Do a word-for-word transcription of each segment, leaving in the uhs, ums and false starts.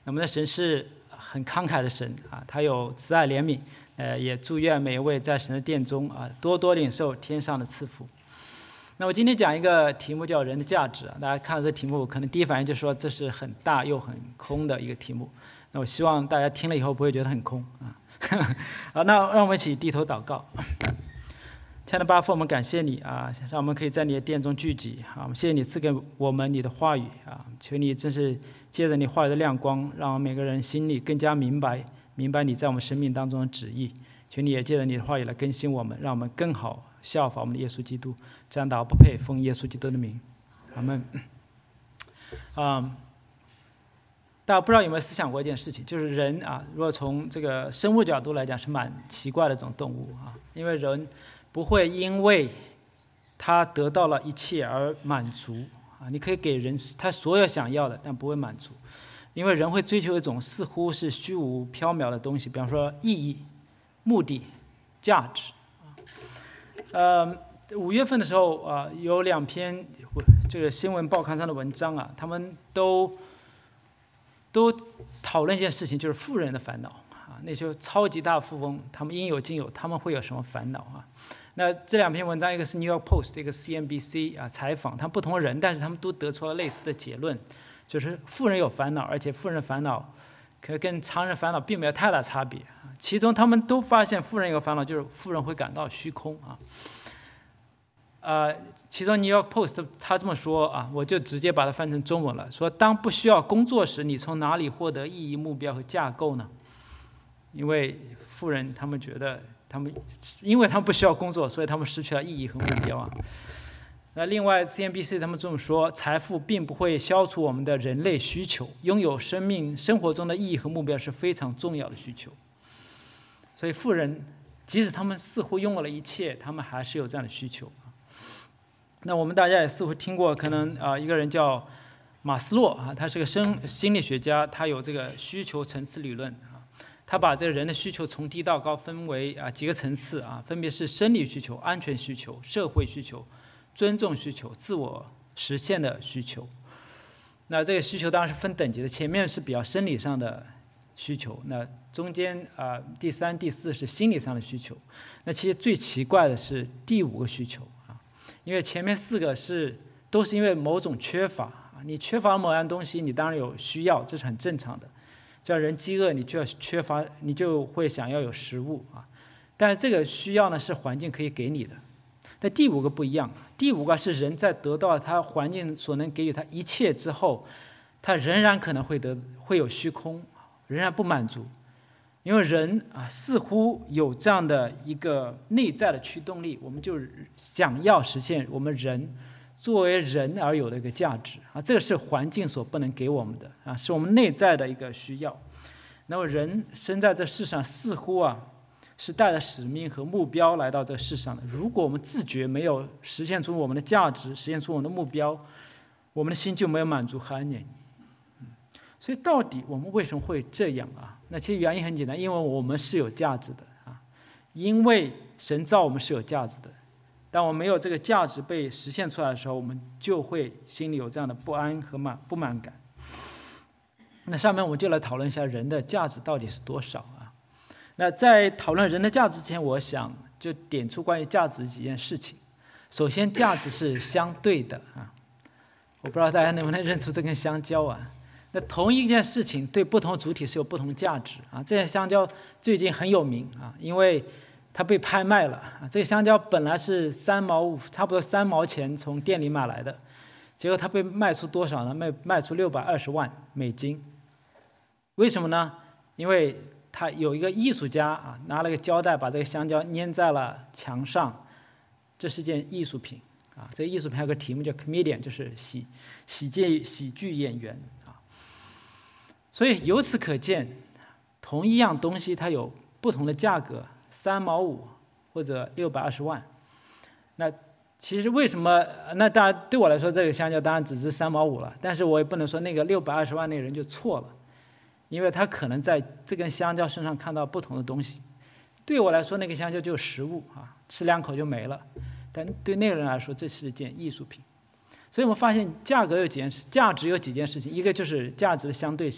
我们的神是很慷慨的神啊，他有慈爱怜悯，呃，也祝愿每一位在神的殿中啊，多多领受天上的赐福。那我今天讲一个题目叫人的价值啊，大家看到这题目，可能第一反应就说这是很大又很空的一个题目。那我希望大家听了以后不会觉得很空啊。好，那让我们一起低头祷告。亲爱的巴父，我们感谢你啊，让我们可以在你的殿中聚集啊。我们谢谢你赐给我们你的话语啊，求你真是借着你话语的亮光，让每个人心里更加明白明白你在我们生命当中的旨意。求你也借着你的话语来更新我们，让我们更好效法我们的耶稣基督。这样祷告不配，奉耶稣基督的名，阿们。嗯，大家不知道有没有思想过一件事情，就是人啊，如果从这个生物角度来讲，是蛮奇怪的一种动物啊，因为人不会因为他得到了一切而满足啊。你可以给人他所有想要的，但不会满足，因为人会追求一种似乎是虚无缥缈的东西，比方说意义、目的、价值。呃，五月份的时候啊、呃，有两篇这个新闻报刊上的文章啊，他们都都讨论一件事情，就是富人的烦恼啊。那些超级大富翁，他们应有尽有，他们会有什么烦恼啊？那这两篇文章，一个是 New York Post， 一个 C N B C 啊，采访他们不同的人，但是他们都得出了类似的结论，就是富人有烦恼，而且富人的烦恼可跟常人烦恼并没有太大差别。其中他们都发现富人有烦恼，就是富人会感到虚空啊。呃，其中 New York Post 他这么说啊，我就直接把它翻成中文了，说当不需要工作时，你从哪里获得意义、目标和架构呢？因为富人他们觉得。他们因为他们不需要工作，所以他们失去了意义和目标啊。那另外 C N B C 他们这么说，财富并不会消除我们的人类需求，拥有生命生活中的意义和目标是非常重要的需求。所以富人即使他们似乎拥有了一切，他们还是有这样的需求。那我们大家也似乎听过，可能啊、呃、一个人叫马斯洛啊，他是个生心理学家，他有这个需求层次理论。他把这个人的需求从低到高分为啊几个层次啊，分别是生理需求、安全需求、社会需求、尊重需求、自我实现的需求。那这个需求当然是分等级的，前面是比较生理上的需求，那中间啊第三、第四是心理上的需求。那其实最奇怪的是第五个需求啊，因为前面四个是都是因为某种缺乏啊，你缺乏某样东西，你当然有需要，这是很正常的。叫人饥饿，你就要缺乏，你就会想要有食物啊。但是这个需要呢，是环境可以给你的。但第五个不一样，第五个是人在得到他环境所能给予他一切之后，他仍然可能会得会有虚空，仍然不满足。因为人啊，似乎有这样的一个内在的驱动力，我们就想要实现我们人作为人而有的一个价值啊，这个是环境所不能给我们的啊，是我们内在的一个需要。那么人生在这世上，似乎啊是带着使命和目标来到这世上的。如果我们自觉没有实现出我们的价值，实现出我们的目标，我们的心就没有满足和安宁。所以到底我们为什么会这样啊？那其实原因很简单，因为我们是有价值的啊，因为神造我们是有价值的。当我们没有这个价值被实现出来的时候，我们就会心里有这样的不安和满不满感。那下面我们就来讨论一下人的价值到底是多少啊？那在讨论人的价值之前，我想就点出关于价值几件事情。首先，价值是相对的啊，我不知道大家能不能认出这根香蕉啊？那同一件事情对不同主体是有不同价值啊。这件香蕉最近很有名啊，因为它被拍卖了啊！这个香蕉本来是三毛五，差不多三毛钱从店里买来的，结果它被卖出多少呢？卖卖出六百二十万美金。为什么呢？因为他有一个艺术家啊，拿了个胶带把这个香蕉粘在了墙上，这是件艺术品啊。这个艺术品还有个题目叫 comedian， 就是喜喜剧喜剧演员啊。所以由此可见，同一样东西它有不同的价格。三毛五或者六百二十万，那其实为什么？那当然对我来说，这个香蕉当然只值三毛五了，但是我也不能说那个六百二十万那个人就错了，因为他可能在这根香蕉身上看到不同的东西。对我来说，那个香蕉就是食物啊，吃两口就没了，但对那个人来说，这是一件艺术品。所以我们发现价格有几件事，价值有几件事情，一个就是价值的相对性，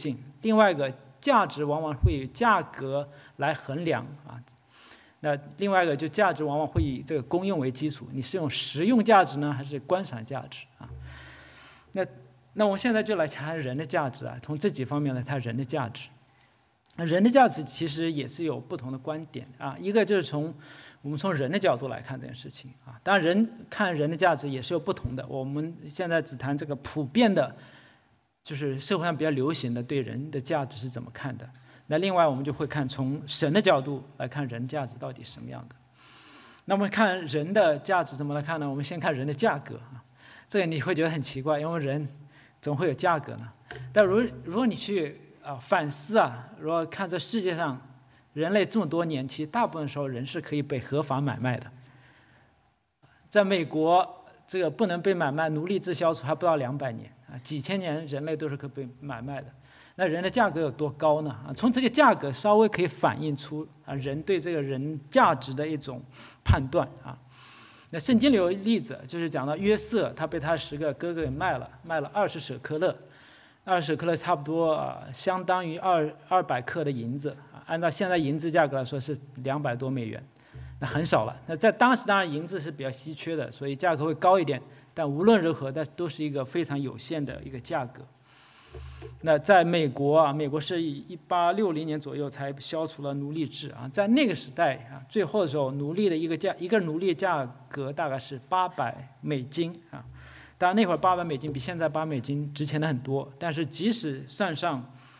另外一个价值往往会以价格来衡量啊。那另外一个就价值往往会以这个功用为基础，你是用实用价值呢，还是观赏价值啊？那那我们现在就来谈人的价值啊，从这几方面来谈人的价值。人的价值其实也是有不同的观点啊，一个就是从我们从人的角度来看这件事情啊，当然人看人的价值也是有不同的。我们现在只谈这个普遍的，就是社会上比较流行的对人的价值是怎么看的。那另外我们就会看从神的角度来看人价值到底是什么样的。那么看人的价值怎么来看呢？我们先看人的价格啊，这个你会觉得很奇怪，因为人总会有价格呢。但如如果你去啊反思啊，如果看这世界上人类这么多年，其实大部分时候人是可以被合法买卖的。在美国，这个不能被买卖，奴隶制消除还不到两百年啊，几千年人类都是可以被买卖的。那人的价格有多高呢？啊，从这个价格稍微可以反映出啊人对这个人价值的一种判断啊。那圣经里有例子，就是讲到约瑟，他被他十个哥哥给卖了，卖了二十舍客勒，二十舍客勒差不多啊，相当于二二百克的银子啊，按照现在银子价格来说是两百多美元，那很少了。那在当时当然银子是比较稀缺的，所以价格会高一点，但无论如何，那都是一个非常有限的一个价格。那在美国啊，美国是以一八六零年左右才消除了奴隶制啊，在那个时代啊，最后的时候，奴隶的一个价一个奴隶价格大概是八百美金啊。当然那会儿八百美金比现在八美金值钱的很多，但是即使算上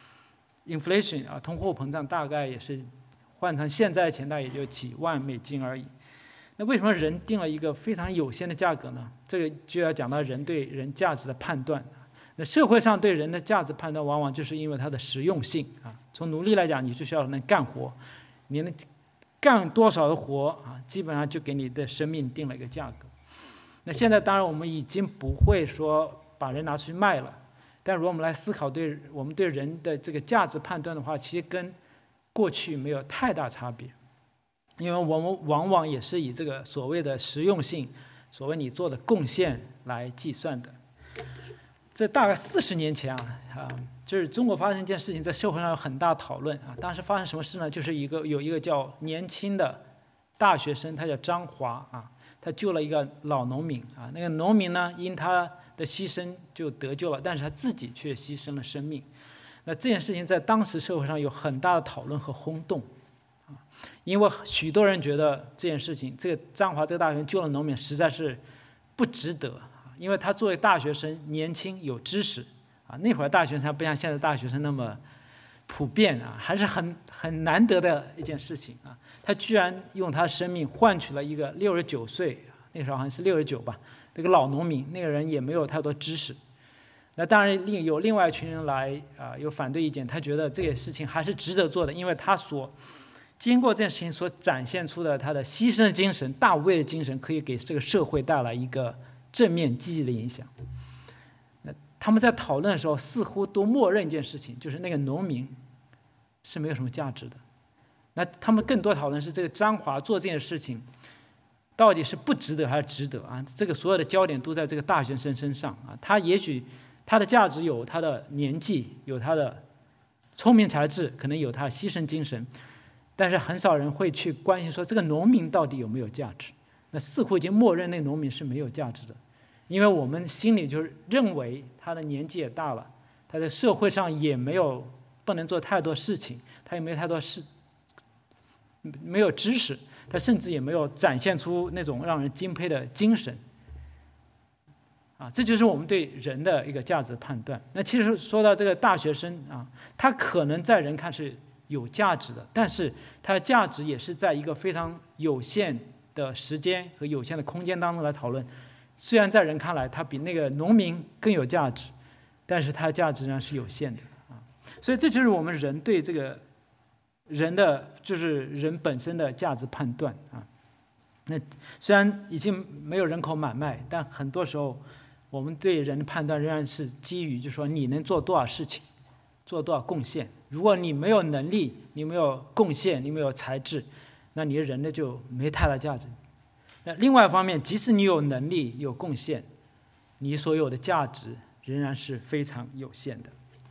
inflation 啊，通货膨胀，大概也是换成现在的钱，大概也就几万美金而已。那为什么人定了一个非常有限的价格呢？这个就要讲到人对人价值的判断。那社会上对人的价值判断，往往就是因为它的实用性啊。从奴隶来讲，你就需要能干活，你能干多少的活啊，基本上就给你的生命定了一个价格。那现在当然我们已经不会说把人拿出去卖了，但如果我们来思考对我们对人的这个价值判断的话，其实跟过去没有太大差别，因为我们往往也是以这个所谓的实用性，所谓你做的贡献来计算的。这大概四十年前啊，啊，就是中国发生一件事情，在社会上有很大讨论啊。当时发生什么事呢？就是一个有一个叫年轻的大学生，他叫张华啊，他救了一个老农民啊。那个农民呢，因他的牺牲就得救了，但是他自己却牺牲了生命。那这件事情在当时社会上有很大的讨论和轰动啊，因为许多人觉得这件事情，这个张华这个大学生救了农民，实在是不值得。因为他作为大学生，年轻有知识啊，那会儿大学生不像现在大学生那么普遍啊，还是很很难得的一件事情啊。他居然用他生命换取了一个六十九岁，那时候好像是六十九吧，这个老农民，那个人也没有太多知识。那当然另有另外一群人来啊，有反对意见，他觉得这个事情还是值得做的，因为他所经过这件事情所展现出的他的牺牲的精神、大无畏的精神，可以给这个社会带来一个正面积极的影响。那他们在讨论的时候，似乎都默认一件事情，就是那个农民是没有什么价值的。那他们更多讨论是这个张华做这件事情到底是不值得还是值得啊？这个所有的焦点都在这个大学生身上啊。他也许他的价值有他的年纪，有他的聪明才智，可能有他的牺牲精神，但是很少人会去关心说这个农民到底有没有价值。那似乎已经默认那个农民是没有价值的，因为我们心里就认为他的年纪也大了，他在社会上也没有不能做太多事情，他也没有太多事，没有知识，他甚至也没有展现出那种让人敬佩的精神。啊，这就是我们对人的一个价值判断。那其实说到这个大学生啊，他可能在人看是有价值的，但是他的价值也是在一个非常有限的时间和有限的空间当中来讨论。虽然在人看来他比那个农民更有价值，但是他的价值上是有限的啊。所以这就是我们人对这个人的就是人本身的价值判断啊。那虽然已经没有人口买卖，但很多时候我们对人的判断仍然是基于就是说你能做多少事情，做多少贡献。如果你没有能力，你没有贡献，你没有才智，那你的人呢就没太大价值。那另外一方面，即使你有能力有贡献，你所有的价值仍然是非常有限的。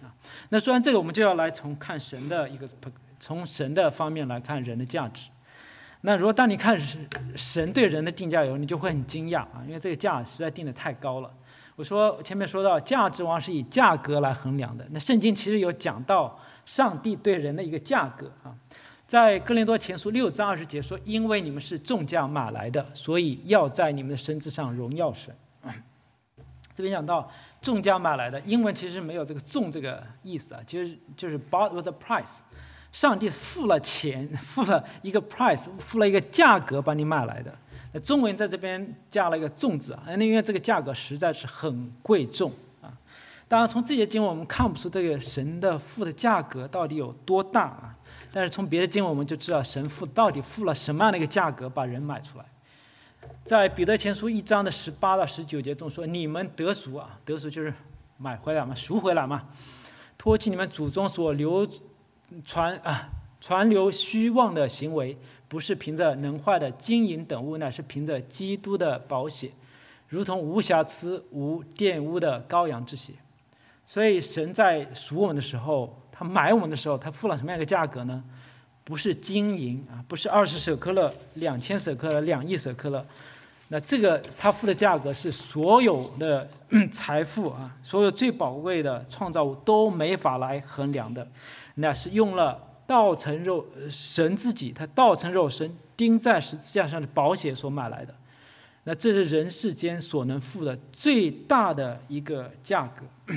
啊。那说完这个，我们就要来从看神的一个从神的方面来看人的价值。那如果当你看神对人的定价以后，你就会很惊讶啊，因为这个价实在定得太高了。我说前面说到价值往往是以价格来衡量的，那圣经其实有讲到上帝对人的一个价格啊，在哥林多前书六章二十节说，因为你们是重价买来的，所以要在你们的身子上荣耀神。这边讲到重价买来的，英文其实没有这个重这个意思啊，其实就是 bought with a price。上帝付了钱，付了一个 price， 付了一个价格把你买来的。那中文在这边加了一个重字啊，因为这个价格实在是很贵重啊。当然，从这些经文我们看不出这个神的付的价格到底有多大啊。但是从别的经文我们就知道神付到底付了什么样的一个价格把人买出来。在彼得前书一章的十八到十九节中说：“你们得赎啊，得赎就是买回来嘛，赎回来嘛，脱去你们祖宗所流。”传啊，传流虚妄的行为，不是凭着能坏的金银等物，乃是凭着基督的宝血，如同无瑕疵、无玷污的羔羊之血。所以神在赎我们的时候，他买我们的时候，他付了什么样一个价格呢？不是金银啊，不是二十舍克勒、两千舍克勒、两亿舍克勒。那这个他付的价格是所有的财富啊，所有最宝贵的创造物都没法来衡量的。那是用了道成肉神自己，他道成肉身钉在十字架上的宝血所买来的。那这是人世间所能付的最大的一个价格。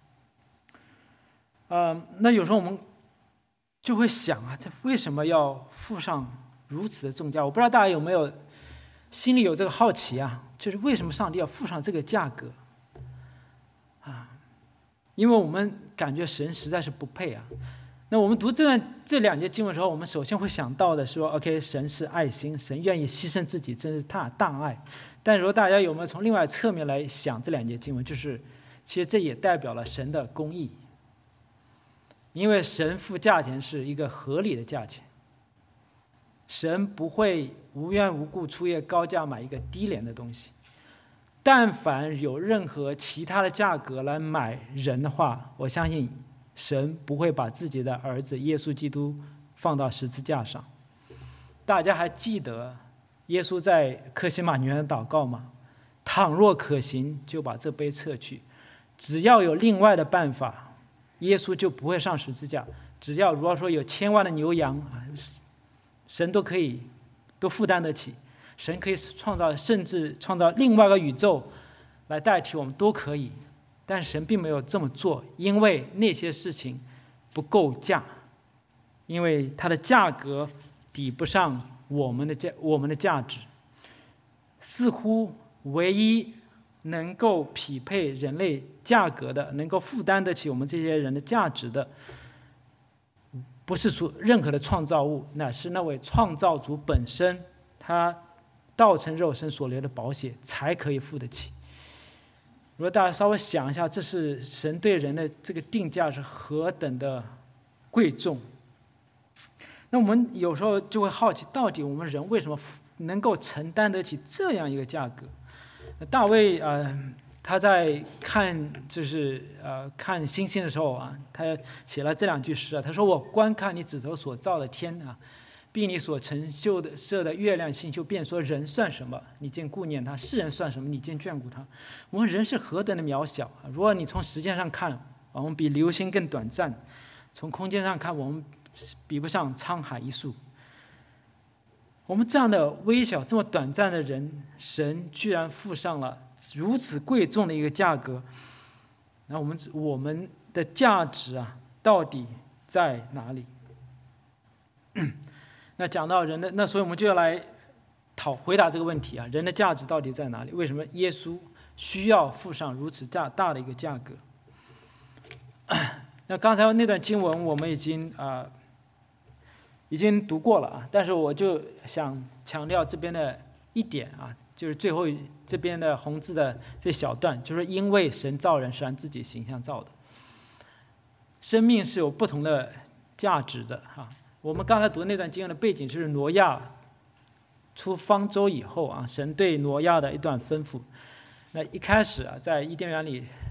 呃，那有时候我们就会想啊，这为什么要付上如此的重价？我不知道大家有没有心里有这个好奇啊，就是为什么上帝要付上这个价格啊？因为我们感觉神实在是不配啊。那我们读这段这两节经文的时候，我们首先会想到的说 ，OK， 神是爱心，神愿意牺牲自己，真是大大爱。但如果大家有没有从另外侧面来想这两节经文，就是其实这也代表了神的公义，因为神付价钱是一个合理的价钱，神不会无缘无故出夜高价买一个低廉的东西。但凡有任何其他的价格来买人的话，我相信神不会把自己的儿子耶稣基督放到十字架上。大家还记得耶稣在客西马尼园的祷告吗？倘若可行，就把这杯撤去。只要有另外的办法，耶稣就不会上十字架。只要如果说有千万的牛羊，神都可以都负担得起。神可以创造，甚至创造另外一个宇宙来代替我们都可以。但神并没有这么做，因为那些事情不够价，因为它的价格抵不上我们的价，我们的价值。似乎唯一能够匹配人类价格的，能够负担得起我们这些人的价值的，不是说任何的创造物，乃是那位创造主本身，他道成肉身所流的宝血才可以付得起。如果大家稍微想一下，这是神对人的这个定价是何等的贵重。那我们有时候就会好奇，到底我们人为什么能够承担得起这样一个价格？大卫呃，他在看就是呃看星星的时候啊，他写了这两句诗啊，他说：“我观看你指头所造的天啊，并你所成就的设的月亮星宿，便说人算什么？你竟顾念他；世人算什么？你竟眷顾他。我们人是何等的渺小啊！如果你从时间上看，我们比流星更短暂；从空间上看，我们比不上沧海一粟。我们这样的微小、这么短暂的人，神居然付上了如此贵重的一个价格。那我们我们的价值啊，到底在哪里？”那讲到人的，那所以我们就要来讨回答这个问题啊，人的价值到底在哪里？为什么耶稣需要付上如此大大的一个价格？那刚才那段经文我们已经啊、呃、已经读过了啊，但是我就想强调这边的一点啊，就是最后这边的红字的这小段，就是因为神造人是按自己形象造的，生命是有不同的价值的啊。我们刚才读的那段经文的背景是挪亚出方舟以后啊，神对挪亚的一段吩咐。那一开始啊，在伊甸园里，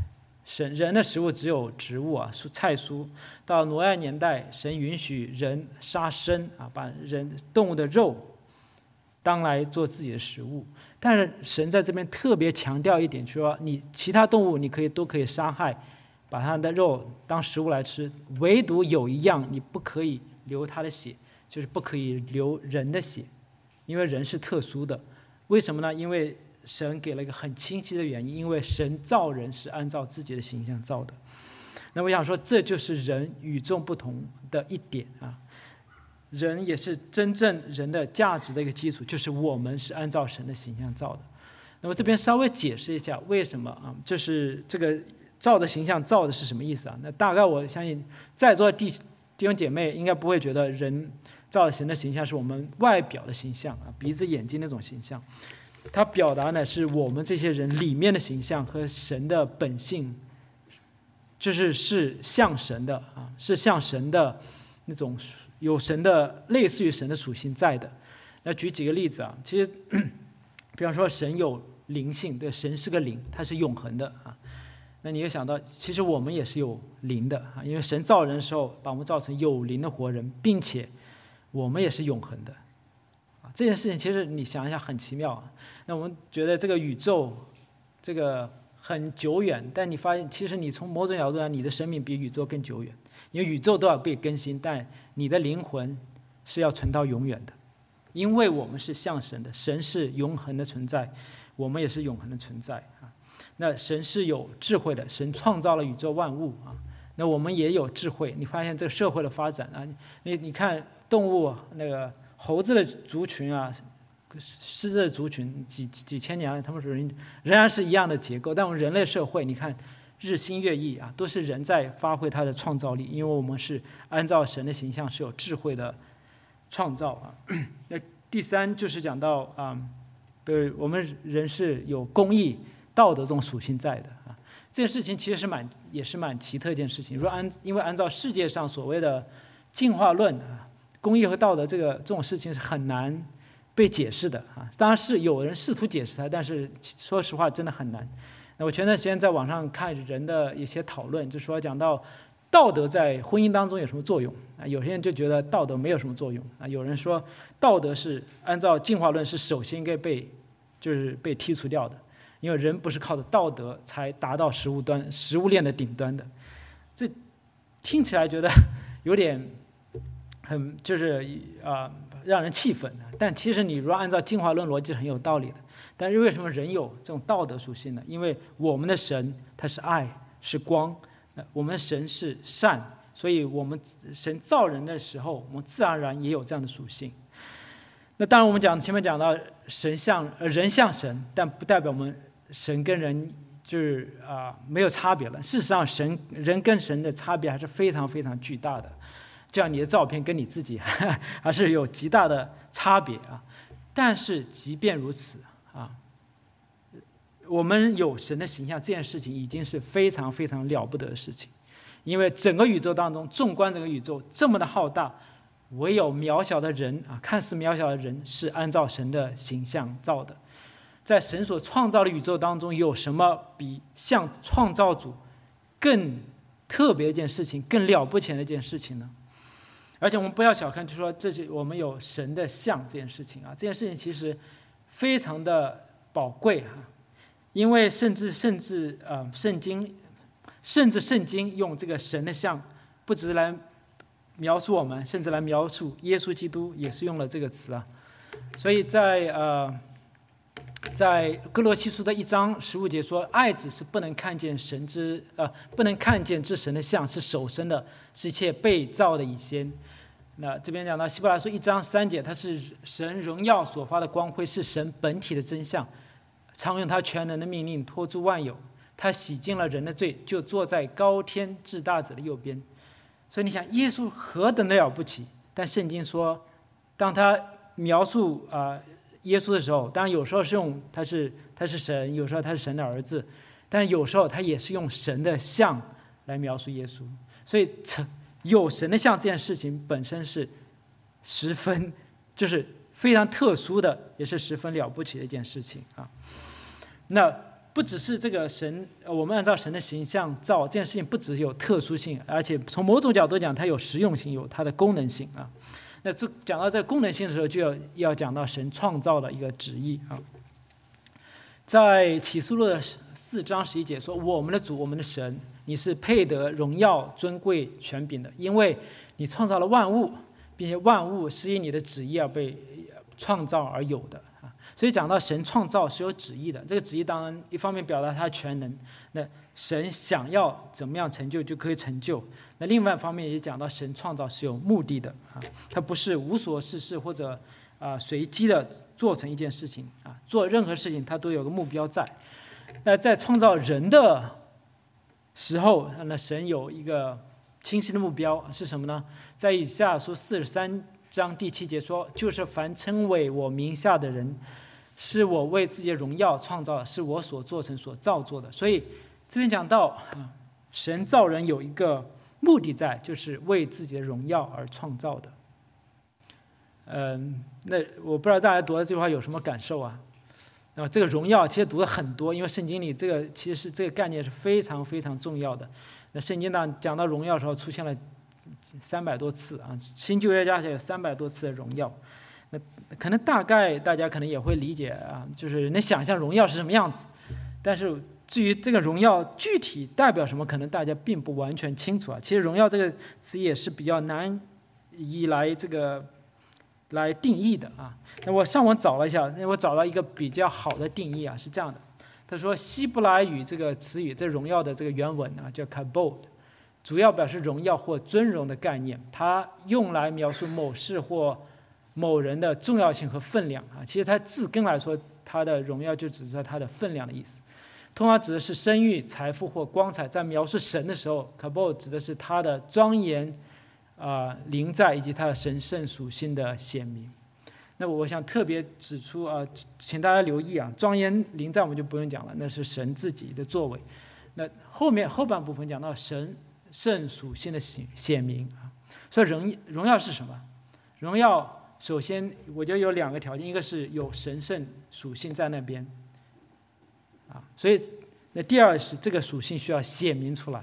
神人的食物只有植物啊，蔬菜蔬。到挪亚年代，神允许人杀生啊，把人动物的肉当来做自己的食物。但是神在这边特别强调一点，说你其他动物你可以都可以杀害，把它的肉当食物来吃，唯独有一样你不可以流它的血，就是不可以流人的血，因为人是特殊的。为什么呢？因为神给了一个很清晰的原因，因为神造人是按照自己的形象造的。那我想说，这就是人与众不同的一点啊。人也是真正人的价值的一个基础，就是我们是按照神的形象造的。那么这边稍微解释一下为什么啊，就是这个造的形象造的是什么意思啊？那大概我相信在座的弟弟兄姐妹应该不会觉得人造的神的形象是我们外表的形象啊，鼻子眼睛那种形象。它表达的是我们这些人里面的形象和神的本性，就是是像神的啊，是像神的那种有神的类似于神的属性在的。那举几个例子啊，其实比方说神有灵性，对，神是个灵，它是永恒的啊。那你也想到，其实我们也是有灵的啊，因为神造人的时候把我们造成有灵的活人，并且我们也是永恒的。这件事情其实你想一下很奇妙啊。那我们觉得这个宇宙这个很久远，但你发现其实你从某种角度上，你的生命比宇宙更久远，因为宇宙都要被更新，但你的灵魂是要存到永远的，因为我们是像神的，神是永恒的存在，我们也是永恒的存在啊。那神是有智慧的，神创造了宇宙万物啊。那我们也有智慧，你发现这个社会的发展啊，你你看动物那个。猴子的族群啊，狮子的族群几几千年了，他们仍仍然是一样的结构。但我们人类社会，你看日新月异啊，都是人在发挥他的创造力，因为我们是按照神的形象，是有智慧的创造啊。那第三就是讲到啊，对，我们人是有公义、道德这种属性在的啊。这件事情其实是蛮也是蛮奇特一件事情。如果按因为按照世界上所谓的进化论啊。公义和道德这个这种事情是很难被解释的啊，当然是有人试图解释它，但是说实话真的很难。那我前段时间在网上看人的一些讨论，就说讲到道德在婚姻当中有什么作用啊？有些人就觉得道德没有什么作用啊，有人说道德是按照进化论是首先应该被就是被剔除掉的，因为人不是靠着道德才达到食物端食物链的顶端的。这听起来觉得有点。很就是啊、呃，让人气愤的。但其实你如果按照进化论逻辑是很有道理的。但是为什么人有这种道德属性呢？因为我们的神他是爱，是光，我们的神是善，所以我们神造人的时候，我们自然而然也有这样的属性。那当然，我们讲前面讲到神像呃人像神，但不代表我们神跟人就是啊、呃、没有差别了。事实上，神人跟神的差别还是非常非常巨大的。这样你的照片跟你自己还是有极大的差别啊。但是即便如此啊，我们有神的形象这件事情已经是非常非常了不得的事情。因为整个宇宙当中，纵观整个宇宙这么的浩大，唯有渺小的人啊，看似渺小的人是按照神的形象造的。在神所创造的宇宙当中，有什么比向创造主更特别的一件事情，更了不起的一件事情呢？而且我们不要小看，就说这是我们有神的像这件事情啊，这件事情其实非常的宝贵哈、啊，因为甚至甚至呃，圣经甚至圣经用这个神的像，不只来描述我们，甚至来描述耶稣基督，也是用了这个词啊。所以在呃，在哥罗西书的一章十五节说，爱子是不能看见神之呃，不能看见之神的像，是首生的，是一切被造的以先。那这边讲到希伯来书一章三节，它是神荣耀所发的光辉，是神本体的真相，常用他全能的命令托住万有，他洗净了人的罪，就坐在高天至大者的右边。所以你想，耶稣何等的了不起？但圣经说，当他描述啊、呃、耶稣的时候，当然有时候是用他是他是神，有时候他是神的儿子，但有时候他也是用神的像来描述耶稣。所以成有神的像这件事情本身是十分就是非常特殊的，也是十分了不起的一件事情啊。那不只是这个神，我们按照神的形象造这件事情，不只有特殊性，而且从某种角度讲，它有实用性，有它的功能性啊。那这讲到这个功能性的时候，就要要讲到神创造的一个旨意啊。在启示录的四章十一节说：“我们的主，我们的神，你是配得荣耀、尊贵、权柄的，因为你创造了万物，并且万物是因你的旨意而被创造而有的啊。”所以讲到神创造是有旨意的，这个旨意当然一方面表达他的全能，那神想要怎么样成就就可以成就；那另外一方面也讲到神创造是有目的的啊，它不是无所事事或者啊随机的做成一件事情啊，做任何事情它都有个目标在。那在创造人的时候，那神有一个清晰的目标是什么呢？在以赛亚书四十三章第七节说：“就是凡称为我名下的人，是我为自己的荣耀创造，是我所做成所造作的。”所以这边讲到啊，神造人有一个目的在，就是为自己的荣耀而创造的。嗯，那我不知道大家读到这句话有什么感受啊？那么这个荣耀其实读了很多，因为圣经里这个其实这个概念是非常非常重要的。那圣经上讲到荣耀的时候，出现了三百多次啊，新旧约加起来有三百多次的荣耀。那可能大概大家可能也会理解啊，就是能想象荣耀是什么样子，但是至于这个荣耀具体代表什么，可能大家并不完全清楚啊。其实荣耀这个词也是比较难以来这个来定义的啊。那我上网找了一下，我找到一个比较好的定义啊，是这样的。他说希伯来语这个词语，这荣耀的这个原文啊叫 kabod， 主要表示荣耀或尊荣的概念，它用来描述某事或某人的重要性和分量啊。其实它字根来说，它的荣耀就只是它的分量的意思。通常指的是声誉、财富或光彩。在描述神的时候 kabod 指的是他的庄严啊、呃、临在以及他的神圣属性的显明。那我想特别指出啊、呃，请大家留意啊，庄严临在我们就不用讲了，那是神自己的作为。那后面后半部分讲到神圣属性的显显明啊，所以荣荣耀是什么？荣耀首先我觉得有两个条件，一个是有神圣属性在那边啊，所以那第二是这个属性需要显明出来。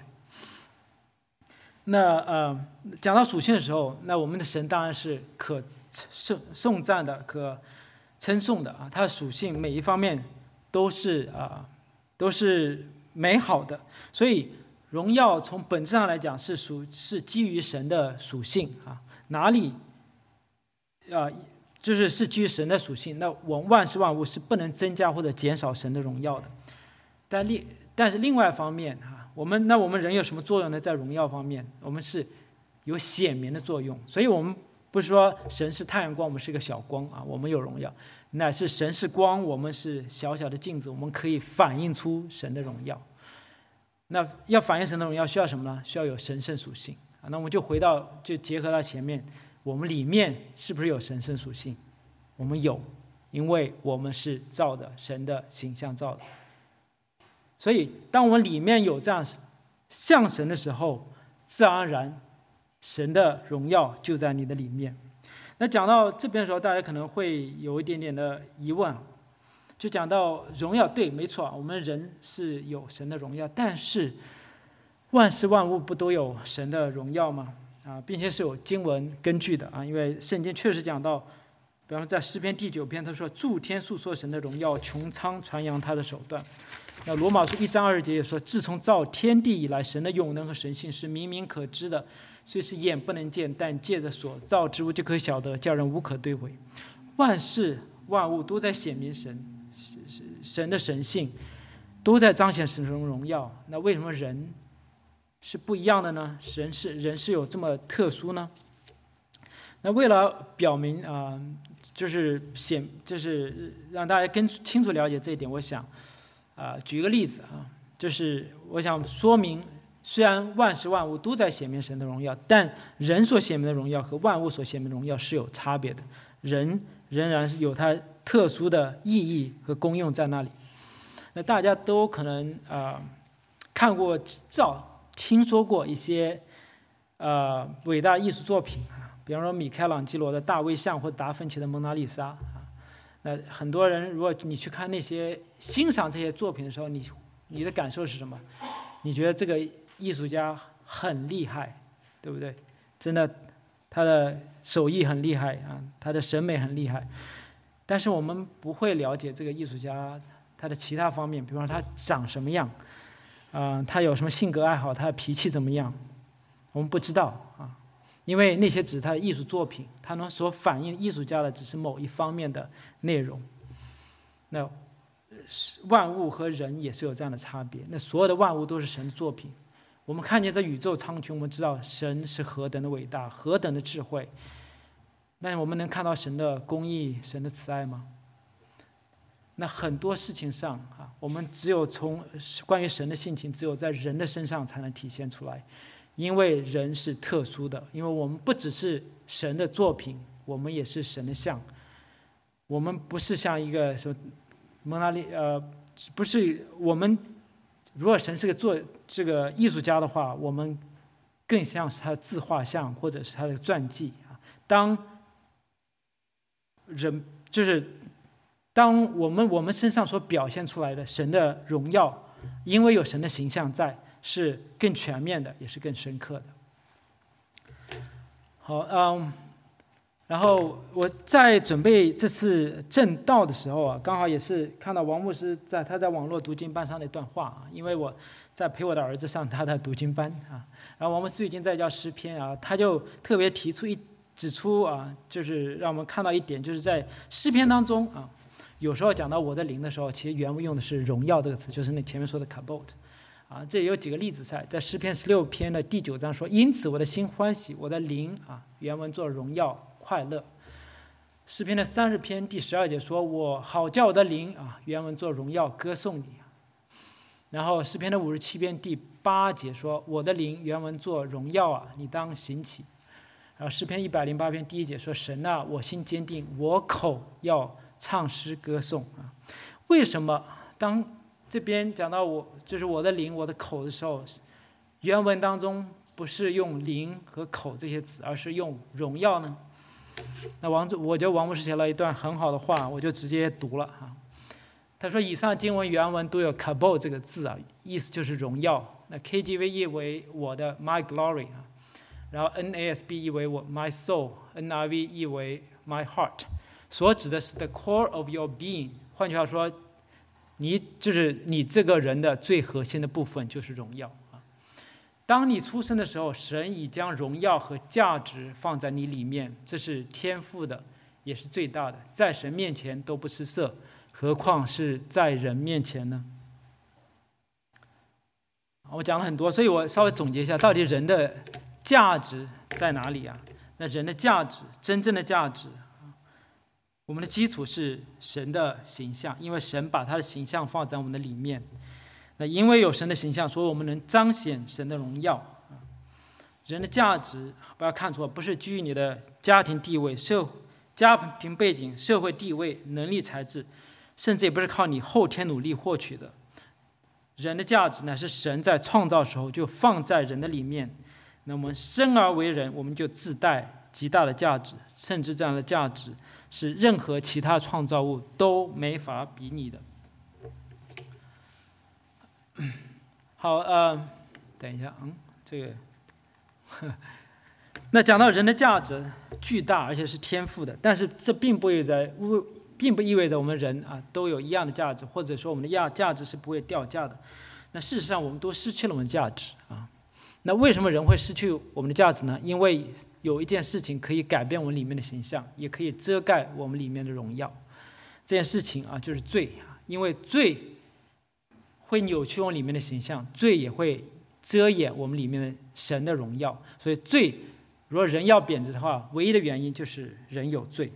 那呃，讲到属性的时候，那我们的神当然是可颂颂赞的、可称颂的啊。它的属性每一方面都是啊、呃，都是美好的。所以荣耀从本质上来讲是属是基于神的属性啊。哪里啊、呃，就是是基于神的属性。那我们万事万物是不能增加或者减少神的荣耀的。但另但是另外一方面啊。我们那我们人有什么作用呢？在荣耀方面，我们是有显明的作用。所以我们不是说神是太阳光，我们是个小光啊，我们有荣耀，乃是神是光，我们是小小的镜子，我们可以反映出神的荣耀。那要反映神的荣耀需要什么呢？需要有神圣属性啊。那我们就回到就结合到前面，我们里面是不是有神圣属性？我们有，因为我们是照着神的形象造的。所以当我们里面有这样像神的时候，自然而然神的荣耀就在你的里面。那讲到这边的时候，大家可能会有一点点的疑问，就讲到荣耀，对，没错，我们人是有神的荣耀，但是万事万物不都有神的荣耀吗？啊，并且是有经文根据的啊，因为圣经确实讲到，比方说在诗篇第九篇，他说诸天述说神的荣耀，穹苍传扬他的手段。那罗马书一章二十节也说，自从造天地以来，神的永能和神性是明明可知的，虽是眼不能见，但借着所造之物就可以晓得，叫人无可对毁。万事万物都在显明神神的神性，都在彰显神的荣耀。那为什么人是不一样的呢？人是人是有这么特殊呢？那为了表明啊、呃，就是显就是让大家更清楚了解这一点，我想。啊、呃，举一个例子啊，就是我想说明，虽然万事万物都在显明神的荣耀，但人所显明的荣耀和万物所显明的荣耀是有差别的。人仍然有它特殊的意义和功用在那里。那大家都可能啊、呃、看过、照听说过一些呃伟大艺术作品啊，比方说米开朗基罗的大卫像或达芬奇的蒙娜丽莎啊。 那很多人，如果你去看那些欣赏这些作品的时候，你你的感受是什么？你觉得这个艺术家很厉害，对不对？真的，他的手艺很厉害啊，他的审美很厉害。但是我们不会了解这个艺术家他的其他方面，比方说他长什么样，啊、呃，他有什么性格爱好，他的脾气怎么样，我们不知道啊，因为那些只是他的艺术作品，他能所反映艺术家的只是某一方面的内容。那万物和人也是有这样的差别。那所有的万物都是神的作品。我们看见这宇宙苍穹，我们知道神是何等的伟大，何等的智慧。那我们能看到神的公义、神的慈爱吗？那很多事情上啊，我们只有从关于神的性情，只有在人的身上才能体现出来，因为人是特殊的，因为我们不只是神的作品，我们也是神的像。我们不是像一个什么蒙娜丽呃，不是我们。如果神是个做这个艺术家的话，我们更像是他的自画像或者是他的传记啊。当人就是当我们我们身上所表现出来的神的荣耀，因为有神的形象在，是更全面的，也是更深刻的。好，嗯，然后我在准备这次正道的时候啊，刚好也是看到王牧师在他在网络读经班上的一段话啊，因为我在陪我的儿子上他的读经班啊，然后王牧师最近在教诗篇啊，他就特别提出一指出啊，就是让我们看到一点，就是在诗篇当中啊，有时候讲到我的灵的时候，其实原文用的是荣耀这个词，就是那前面说的 kabod。啊，这也有几个例子在，在诗篇十六篇的第九章说，因此我的心欢喜，我的灵啊，原文做荣耀快乐。诗篇的三十篇第十二节说，我好叫我的灵啊，原文做荣耀歌颂你。然后诗篇的五十七篇第八节说，我的灵原文做荣耀啊，你当行起。然后诗篇一百零八篇第一节说，神啊，我心坚定，我口要唱诗歌颂啊。为什么当这边讲到我就是我的灵我的口的时候，原文当中不是用灵和口这些词，而是用荣耀呢？那王我觉得王牧师写了一段很好的话，我就直接读了哈。他说以上经文原文都有 kabod 这个字啊，意思就是荣耀。那 K J V 译为我的 my glory 啊，然后 N A S B 译为我 my soul，N I V 译为 my heart， 所指的是 the core of your being。换句话说，你就是你这个人的最核心的部分就是荣耀啊。当你出生的时候，神已将荣耀和价值放在你里面，这是天赋的，也是最大的，在神面前都不失色，何况是在人面前呢？我讲了很多，所以我稍微总结一下，到底人的价值在哪里啊？那人的价值，真正的价值，我们的基础是神的形象，因为神把他的形象放在我们的里面。那因为有神的形象，所以我们能彰显神的荣耀。人的价值不要看错，不是基于你的家庭地位、社家庭背景、社会地位、能力、才智，甚至也不是靠你后天努力获取的。人的价值呢，是神在创造的时候就放在人的里面。那我们生而为人，我们就自带极大的价值，甚至这样的价值是任何其他创造物都没法比拟的。好，呃，等一下，嗯，这个，那讲到人的价值巨大，而且是天赋的，但是这并不意味着，并不意味着我们人啊都有一样的价值，或者说我们的价价值是不会掉价的。那事实上，我们都失去了我们的价值啊。那为什么人会失去我们的价值呢？因为有一件事情可以改变我们里面的形象，也可以遮盖我们里面的荣耀。这件事情啊，就是罪啊，因为罪会扭曲我们里面的形象，罪也会遮掩我们里面的神的荣耀。所以罪，如果人要贬值的话，唯一的原因就是人有罪。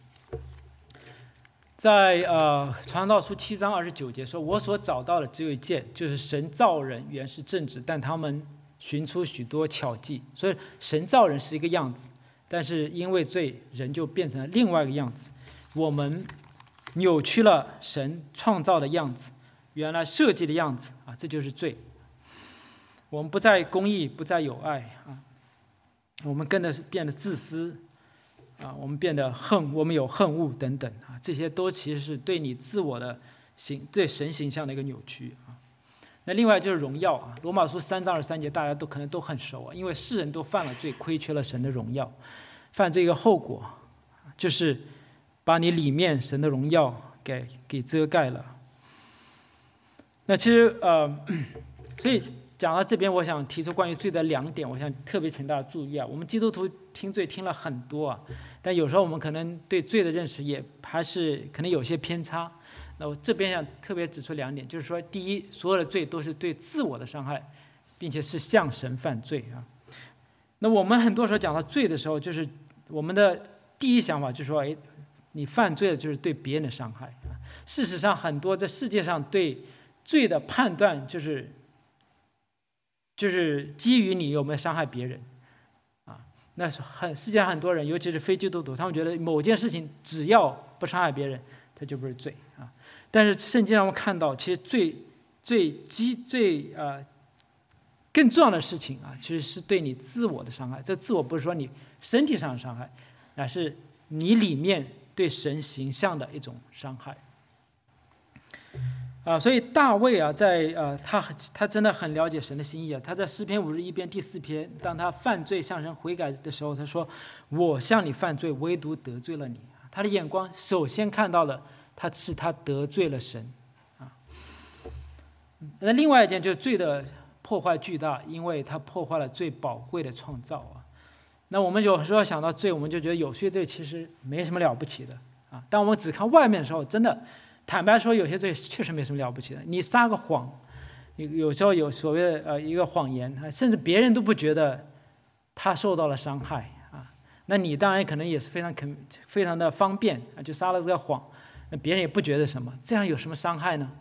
在呃《传道书》七章二十九节说：“我所找到的只有一件，就是神造人原是正直，但他们寻出许多巧计。”所以神造人是一个样子，但是因为罪，人就变成了另外一个样子。我们扭曲了神创造的样子，原来设计的样子啊，这就是罪。我们不再公义，不再有爱啊，我们更的是变得自私啊，我们变得恨，我们有恨恶等等啊，这些都其实是对你自我的形对神形象的一个扭曲啊。那另外就是荣耀啊，罗马书三章二十三节大家都可能都很熟啊，因为世人都犯了罪，亏缺了神的荣耀，犯罪一个后果就是把你里面神的荣耀给给遮盖了。那其实呃，所以讲到这边，我想提出关于罪的两点，我想特别请大家注意啊。我们基督徒听罪听了很多啊，但有时候我们可能对罪的认识也还是可能有些偏差。那我这边想特别指出两点，就是说，第一，所有的罪都是对自我的伤害，并且是向神犯罪啊。那我们很多时候讲到罪的时候，就是我们的第一想法就是说，哎，你犯罪了就是对别人的伤害啊。事实上，很多在世界上对罪的判断就是就是基于你有没有伤害别人啊。那是很世界上很多人，尤其是非基督徒，他们觉得某件事情只要不伤害别人，它就不是罪啊。但是圣经让我们看到，其实最最基最呃更重要的事情啊，其实是对你自我的伤害。这自我不是说你身体上的伤害，乃是你里面对神形象的一种伤害。啊，所以大卫啊，在呃他他真的很了解神的心意啊。他在诗篇五十一篇第四篇，当他犯罪向神悔改的时候，他说：“我向你犯罪，唯独得罪了你。”他的眼光首先看到了。他是他得罪了神，啊，那另外一件就是罪的破坏巨大，因为他破坏了最宝贵的创造啊。那我们有时候想到罪，我们就觉得有些罪其实没什么了不起的啊。当我们只看外面的时候，真的坦白说，有些罪确实没什么了不起的。你撒个谎，有时候有所谓的呃一个谎言，甚至别人都不觉得他受到了伤害啊，那你当然可能也是非常肯非常的方便啊，就撒了这个谎。那别人也不觉得什么，这样有什么伤害呢？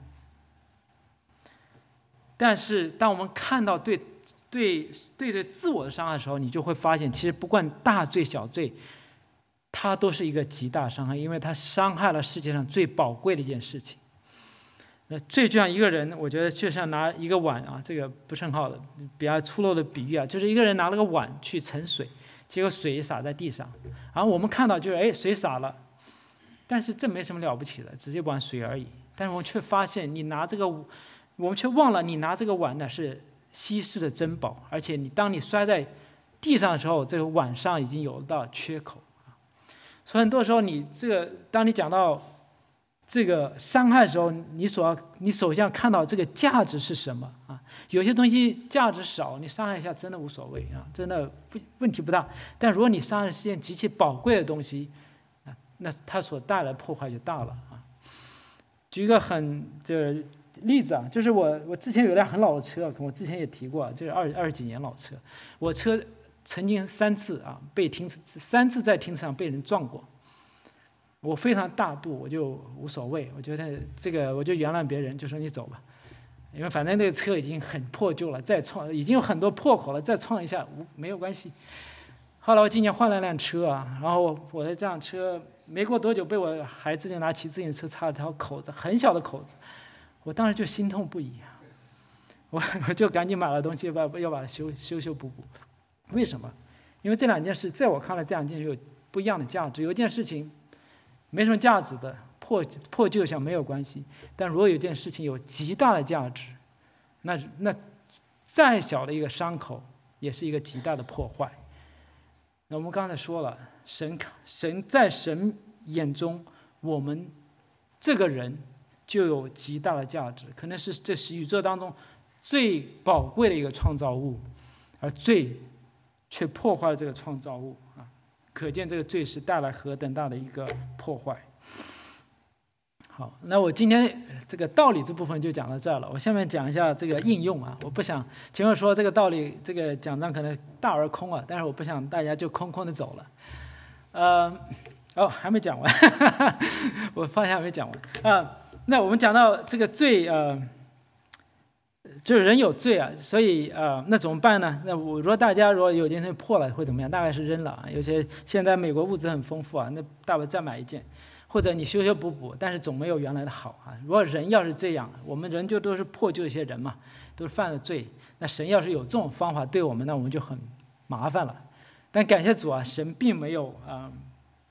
但是当我们看到对对对对自我的伤害的时候，你就会发现，其实不管大罪小罪，它都是一个极大伤害，因为它伤害了世界上最宝贵的一件事情。那罪就像一个人，我觉得就像拿一个碗啊，这个不是很好的比较粗陋的比喻啊，就是一个人拿了个碗去盛水，结果水洒在地上，然后我们看到就是哎水洒了。但是这没什么了不起的，只是一碗水而已。但是我们却发现，你拿这个，我们却忘了，你拿这个碗呢是稀世的珍宝，而且你当你摔在地上的时候，这个碗上已经有到缺口。所以很多时候，你这个当你讲到这个伤害的时候，你所你首先要看到这个价值是什么啊？有些东西价值少，你伤害一下真的无所谓啊，真的不问题不大。但如果你伤害是件极其宝贵的东西，那它所带来的破坏就大了啊！举一个很这个例子啊，就是我我之前有辆很老的车，我之前也提过，这是二二十几年老车，我车曾经三次啊被停三次在停车场被人撞过，我非常大度，我就无所谓，我觉得这个我就原谅别人，就说你走吧，因为反正那个车已经很破旧了，再撞已经有很多破口了，再撞一下无没有关系。后来我今年换了辆车啊，然后我的这辆车没过多久被我孩子就拿骑自行车插了条口子，很小的口子，我当时就心痛不已啊，我我就赶紧买了东西，把要把它修修修补补。为什么？因为这两件事在我看来，这两件有不一样的价值。有一件事情没什么价值的，破破旧一下没有关系，但如果有件事情有极大的价值，那那再小的一个伤口也是一个极大的破坏。那我们刚才说了，神神在神眼中，我们这个人就有极大的价值，可能是这是宇宙当中最宝贵的一个创造物，而罪却破坏了这个创造物啊！可见这个罪是带来何等大的一个破坏。好，那我今天这个道理这部分就讲到这儿了。我下面讲一下这个应用啊，我不想前面说这个道理，这个讲章可能大而空啊，但是我不想大家就空空的走了。呃，哦，还没讲完，我发现还没讲完啊、呃。那我们讲到这个罪，呃，就是人有罪啊，所以呃，那怎么办呢？那我说大家如果有件东西破了会怎么样？大概是扔了啊。有些现在美国物资很丰富啊，那大不再买一件。或者你修修补补，但是总没有原来的好啊！如果人要是这样，我们人就都是破旧一些人嘛，都是犯了罪。那神要是有这种方法对我们，那我们就很麻烦了。但感谢主啊，神并没有啊、呃，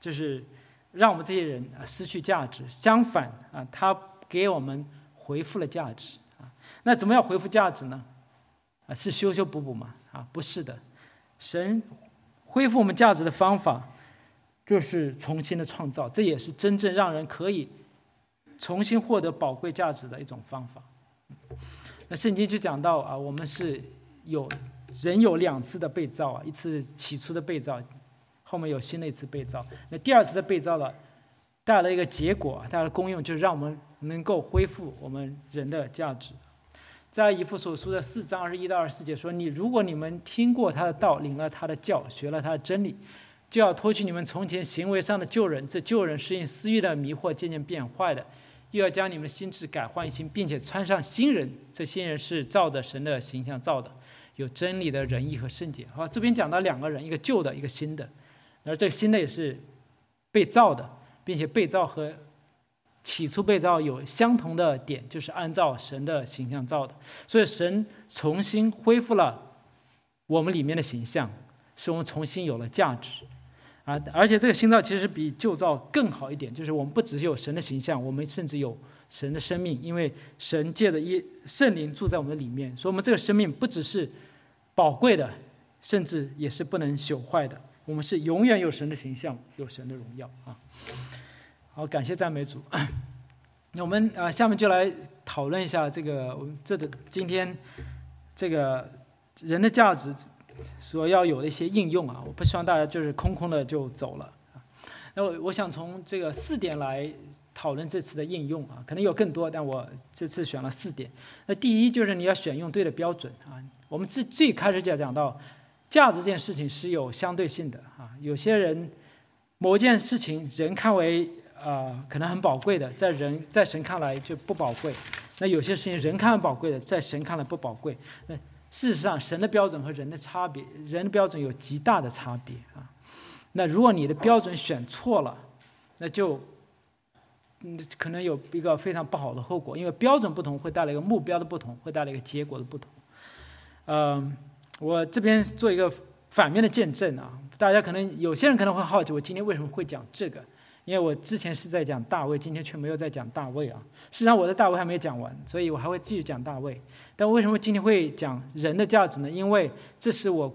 就是让我们这些人啊失去价值。相反啊，他给我们恢复了价值啊。那怎么样恢复价值呢？啊，是修修补补吗？啊，不是的。神恢复我们价值的方法，就是重新的创造，这也是真正让人可以重新获得宝贵价值的一种方法。那圣经就讲到啊，我们是有人有两次的被造啊，一次起初的被造，后面有新的一次被造。那第二次的被造了，带来一个结果，带来的功用就是让我们能够恢复我们人的价值。在以弗所书的四章二十一到二十四节说：“你如果你们听过他的道，领了他的教，学了他的真理，就要脱去你们从前行为上的旧人，这旧人是因私欲的迷惑渐渐变坏的。又要将你们的心智改换一新，并且穿上新人。这新人是照着神的形象造的，有真理的仁义和圣洁。”好，这边讲到两个人，一个旧的，一个新的。而这个新的也是被造的，并且被造和起初被造有相同的点，就是按照神的形象造的。所以神重新恢复了我们里面的形象，使我们重新有了价值啊！而且这个新造其实比旧造更好一点，就是我们不只是有神的形象，我们甚至有神的生命，因为神借着一圣灵住在我们的里面，所以我们这个生命不只是宝贵的，甚至也是不能朽坏的。我们是永远有神的形象，有神的荣耀啊！好，感谢赞美主。那我们呃下面就来讨论一下这个我们这个今天这个人的价值所要有的一些应用啊，我不希望大家就是空空的就走了。那我我想从这个四点来讨论这次的应用啊，可能有更多，但我这次选了四点。那第一就是你要选用对的标准啊。我们最最开始就讲到，价值这件事情是有相对性的啊。有些人某件事情人看为呃可能很宝贵的，在人在神看来就不宝贵。那有些事情人看为宝贵的，在神看来不宝贵。那事实上，神的标准和人的差别，人的标准有极大的差别啊。那如果你的标准选错了，那就嗯可能有一个非常不好的后果，因为标准不同会带来一个目标的不同，会带来一个结果的不同。嗯，我这边做一个反面的见证啊，大家可能有些人可能会好奇，我今天为什么会讲这个？因为我之前是在讲大卫，今天却没有在讲大卫啊。事实上，我的大卫还没讲完，所以我还会继续讲大卫。但为什么今天会讲人的价值呢？因为这是我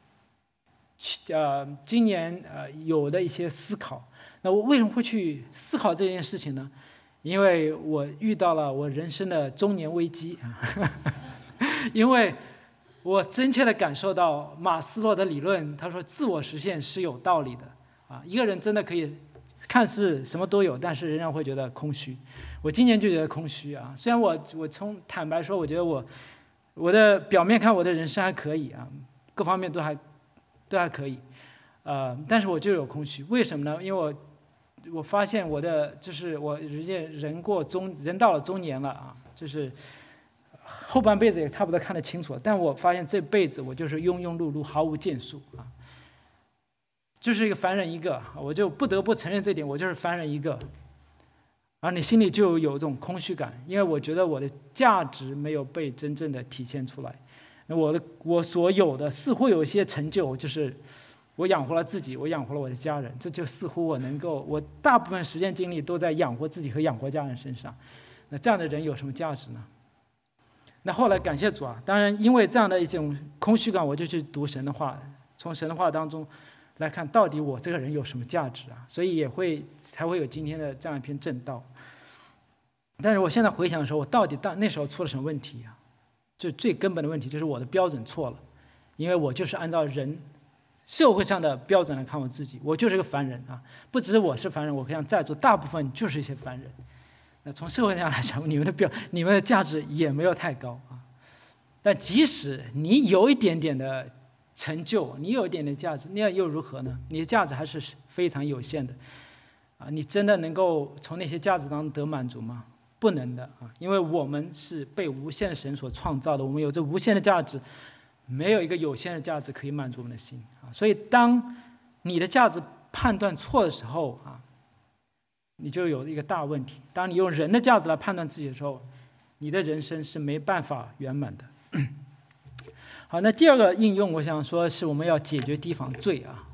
呃今年呃有的一些思考。那我为什么会去思考这件事情呢？因为我遇到了我人生的中年危机啊，因为我真切地感受到马斯洛的理论，他说自我实现是有道理的啊，一个人真的可以看似什么都有，但是仍然会觉得空虚。我今年就觉得空虚啊，虽然我我从坦白说，我觉得我我的表面看我的人生还可以啊，各方面都还都还可以，呃，但是我就有空虚。为什么呢？因为我我发现我的就是我人家人过中人到了中年了啊，就是后半辈子也差不多看得清楚了，但我发现这辈子我就是庸庸碌碌，毫无建树啊。就是一个凡人一个，我就不得不承认这点，我就是凡人一个。而你心里就有这种空虚感，因为我觉得我的价值没有被真正的体现出来。那我的我所有的似乎有一些成就，就是我养活了自己，我养活了我的家人，这就似乎我能够，我大部分时间精力都在养活自己和养活家人身上。那这样的人有什么价值呢？那后来感谢主啊，当然因为这样的一种空虚感，我就去读神的话，从神的话当中来看到底我这个人有什么价值啊，所以也会才会有今天的这样一篇正道。但是我现在回想的时候，我到底当那时候出了什么问题啊？就最根本的问题就是我的标准错了，因为我就是按照人社会上的标准来看我自己，我就是个凡人啊，不只是我是凡人，我想在座大部分就是一些凡人。那从社会上来讲，你们的标你们的价值也没有太高啊。但即使你有一点点的成就，你有一点点价值，那又如何呢？你的价值还是非常有限的啊！你真的能够从那些价值当中得满足吗？不能的啊！因为我们是被无限的神所创造的，我们有这无限的价值，没有一个有限的价值可以满足我们的心啊！所以，当你的价值判断错的时候啊，你就有一个大问题。当你用人的价值来判断自己的时候，你的人生是没办法圆满的。好，那第二个应用，我想说是我们要解决提防罪啊。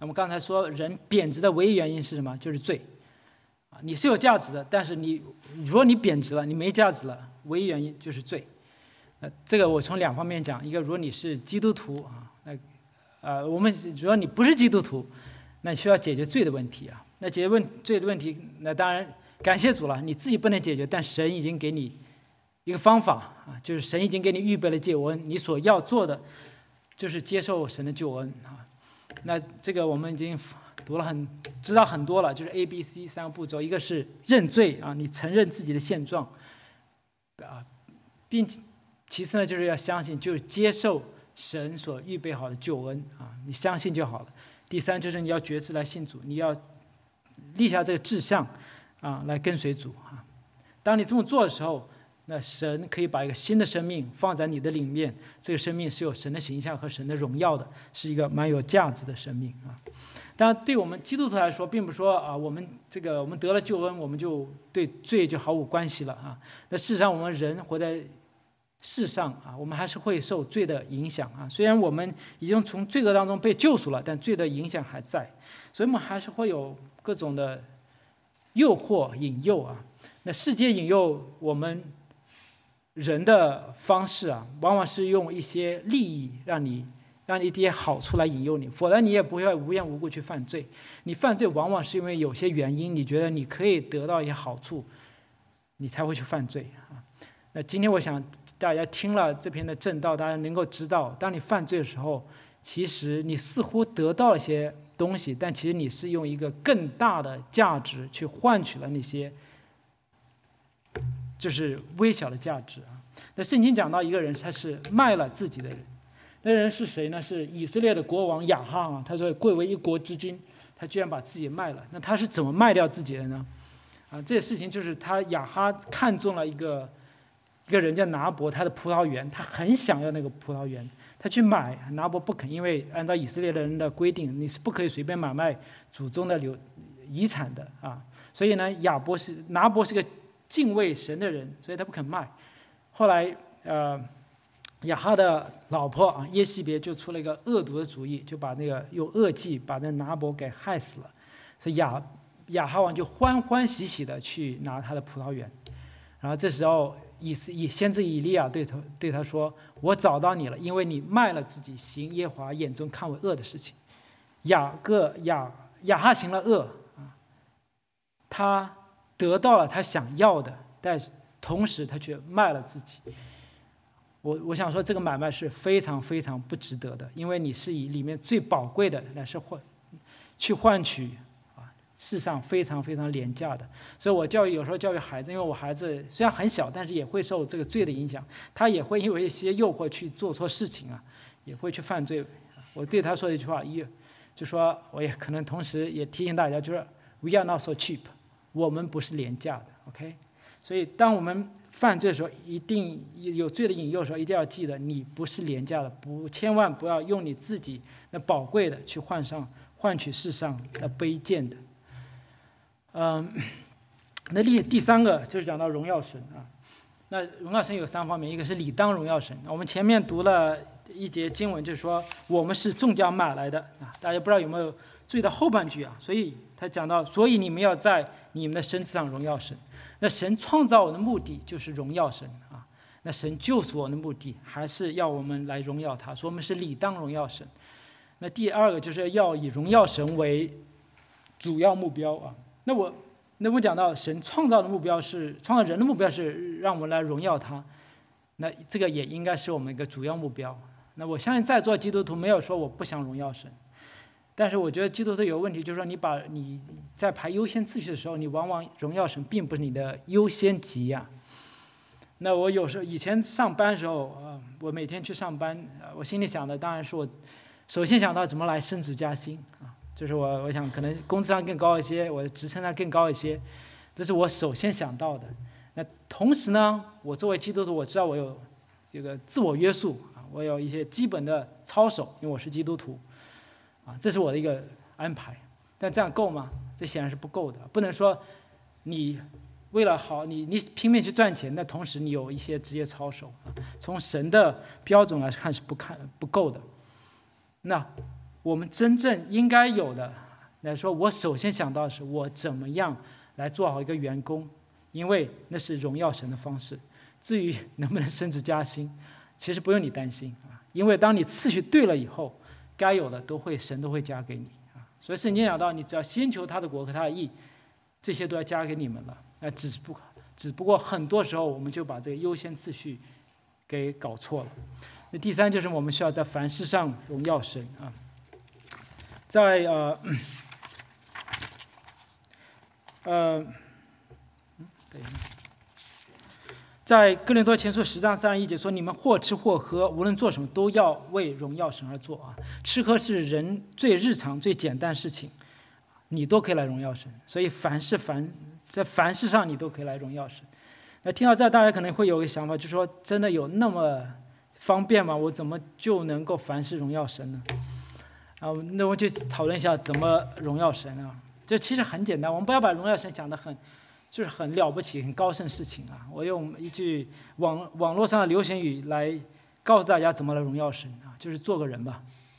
那么刚才说人贬值的唯一原因是什么？就是罪。啊，你是有价值的，但是你如果你贬值了，你没价值了，唯一原因就是罪。呃，这个我从两方面讲，一个如果你是基督徒啊，那呃我们如果你不是基督徒，那你需要解决罪的问题啊。那解决问罪的问题，那当然感谢主了，你自己不能解决，但神已经给你一个方法啊，就是神已经给你预备了救恩，你所要做的就是接受神的救恩啊。那这个我们已经读了很知道很多了，就是 A B C 三个步骤，一个是认罪啊，你承认自己的现状啊，并其次呢就是要相信，就是接受神所预备好的救恩啊，你相信就好了。第三就是你要决志来信主，你要立下这个志向啊，来跟随主啊。当你这么做的时候，那神可以把一个新的生命放在你的里面，这个生命是有神的形象和神的荣耀的，是一个蛮有价值的生命啊。当然，对我们基督徒来说，并不是说啊，我们这个我们得了救恩，我们就对罪就毫无关系了啊。那事实上，我们人活在世上啊，我们还是会受罪的影响啊。虽然我们已经从罪恶当中被救赎了，但罪的影响还在，所以我们还是会有各种的诱惑、引诱啊。那世界引诱我们人的方式啊，往往是用一些利益让你让你一些好处来引诱你，否则你也不会无缘无故去犯罪。你犯罪往往是因为有些原因，你觉得你可以得到一些好处，你才会去犯罪啊。那今天我想大家听了这篇的正道，大家能够知道，当你犯罪的时候，其实你似乎得到了一些东西，但其实你是用一个更大的价值去换取了那些就是微小的价值啊。那圣经讲到一个人，他是卖了自己的人，那人是谁呢？是以色列的国王亚哈啊，他说贵为一国之君，他居然把自己卖了。那他是怎么卖掉自己的呢？啊，这些事情就是他亚哈看中了一个一个人叫拿伯，他的葡萄园，他很想要那个葡萄园，他去买，拿伯不肯，因为按照以色列的人的规定，你是不可以随便买卖祖宗的留遗产的啊。所以呢，亚伯是拿伯是个敬畏神的人，所以他不肯卖。后来，呃，亚哈的老婆啊耶西别就出了一个恶毒的主意，就把那个用恶计把那拿伯给害死了。所以亚亚哈王就欢欢喜喜的去拿他的葡萄园。然后这时候以以先知以利亚对他对他说：“我找到你了，因为你卖了自己，行耶和华眼中看为恶的事情。”雅各亚亚哈行了恶啊，他得到了他想要的，但是同时他却卖了自己。我我想说，这个买卖是非常非常不值得的，因为你是以里面最宝贵的来是换去换取啊世上非常非常廉价的。所以我教育有时候教育孩子，因为我孩子虽然很小，但是也会受这个罪的影响，他也会因为一些诱惑去做错事情啊，也会去犯罪。我对他说一句话，一就说我也可能同时也提醒大家，就是 We are not so cheap， 我们不是廉价的 ，OK。所以，当我们犯罪的时候，一定有罪的引诱的时候，一定要记得，你不是廉价的，不，千万不要用你自己那宝贵的去换上换取世上那卑贱的。嗯，那第第三个就是讲到荣耀神啊。那荣耀神有三方面，一个是理当荣耀神。我们前面读了一节经文，就是说我们是重价买来的啊。大家不知道有没有注意到后半句啊？所以他讲到，所以你们要在你们的身子上荣耀神。那神创造我的目的就是荣耀神啊，那神救赎我的目的还是要我们来荣耀他，所以我们是理当荣耀神。那第二个就是要以荣耀神为主要目标啊。那我那我讲到神创造的目标是创造人的目标是让我们来荣耀他，那这个也应该是我们一个主要目标。那我相信在座基督徒没有说我不想荣耀神。但是我觉得基督徒有个问题，就是说你把你在排优先次序的时候，你往往荣耀神并不是你的优先级呀、啊。那我有时候以前上班的时候，呃，我每天去上班，呃，我心里想的当然是我首先想到怎么来升职加薪啊，就是我我想可能工资上更高一些，我的职称上更高一些，这是我首先想到的。那同时呢，我作为基督徒，我知道我有这个自我约束啊，我有一些基本的操守，因为我是基督徒。啊，这是我的一个安排，但这样够吗？这显然是不够的。不能说你为了好，你你拼命去赚钱，但同时你有一些职业操守啊，从神的标准来看是不看不够的。那我们真正应该有的来说，我首先想到的是我怎么样来做好一个员工，因为那是荣耀神的方式。至于能不能升职加薪，其实不用你担心啊，因为当你次序对了以后，该有的都会神都会加给你啊。所以圣经讲到，你只要先求他的国和他的义，这些都要加给你们了。那只不过只不过很多时候我们就把这个优先次序给搞错了。那第三就是我们需要在凡事上荣耀神啊，在呃呃，等一下。在哥林多前书十章三十一节说：“你们或吃或喝，无论做什么，都要为荣耀神而做啊！吃喝是人最日常、最简单的事情，你都可以来荣耀神。所以凡事凡在凡事上，你都可以来荣耀神。那听到这，大家可能会有个想法，就是说，真的有那么方便吗？我怎么就能够凡事荣耀神呢？啊，那我们就讨论一下怎么荣耀神啊。这其实很简单，我们不要把荣耀神讲得很。”就是很了不起、很高深的事情啊！我用一句网网络上的流行语来告诉大家怎么来荣耀神啊，就是做个人吧。